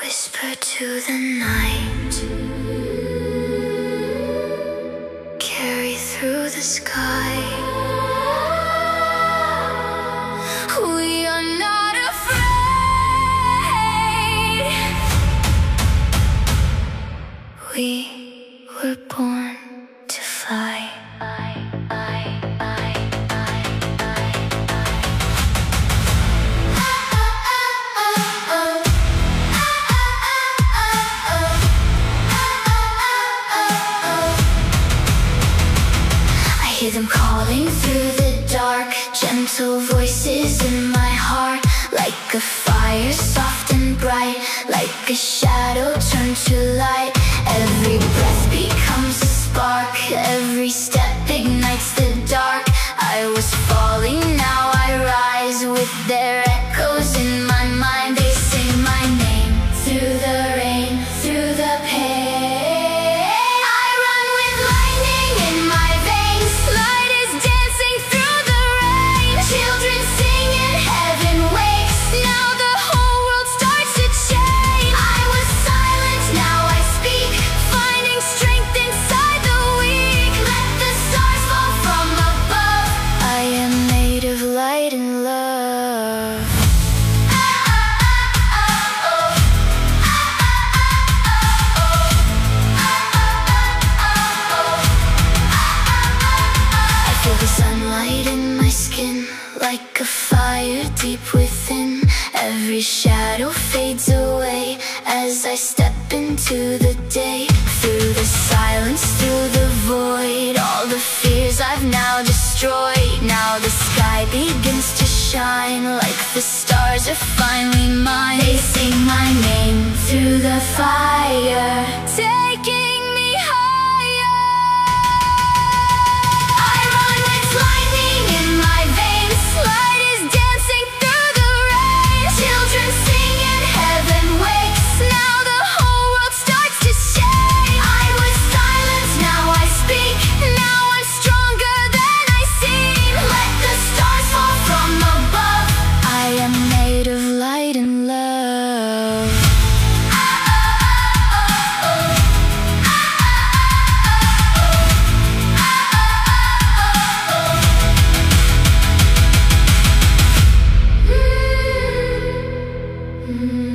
Whisper to the night, carry through the sky. We are not afraid. We were born to fly. Hear them calling through the dark, gentle voices in my heart. Like a fire, soft and bright, like a shadow turned to light. Every breath becomes a spark, every step ignites the dark. I was falling, now I rise, with their echoes in my mind. They sing my name through the rain, through the pain. Sunlight in my skin, like a fire deep within. Every shadow fades away as I step into the day. Through the silence, through the void, all the fears I've now destroyed. Now the sky begins to shine, like the stars are finally mine. They sing my name through the fire, taking me higher. I run with lightning in my veins, light is dancing through the rain. Children sing and heaven wakes, now the whole world starts to shake. I was silent, now I speak, now I'm stronger than I seem. Let the stars fall from above, I am made of light and love. Mm-hmm.